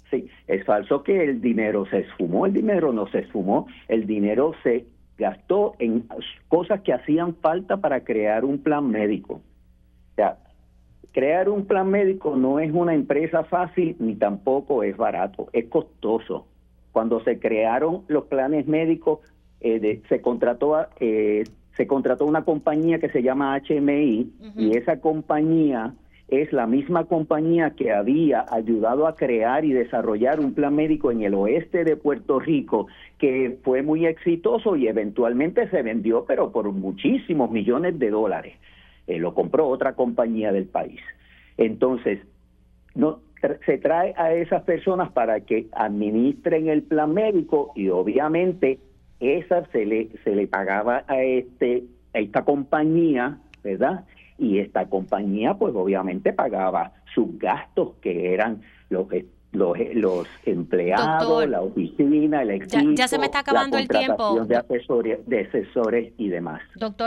Sí, es falso que el dinero se esfumó, el dinero no se esfumó, el dinero se gastó en cosas que hacían falta para crear un plan médico. O sea, crear un plan médico no es una empresa fácil ni tampoco es barato, es costoso. Cuando se crearon los planes médicos, se contrató una compañía que se llama HMI, y esa compañía es la misma compañía que había ayudado a crear y desarrollar un plan médico en el oeste de Puerto Rico, que fue muy exitoso y eventualmente se vendió, pero por muchísimos millones de dólares. Lo compró otra compañía del país. Entonces, no se trae a esas personas para que administren el plan médico y obviamente esa se le pagaba a esta compañía, ¿verdad? Y esta compañía pues obviamente pagaba sus gastos, que eran los empleados, Doctor, la oficina, el equipo, ya se me está la acabando el tiempo. contratación de asesores y demás. Doctor.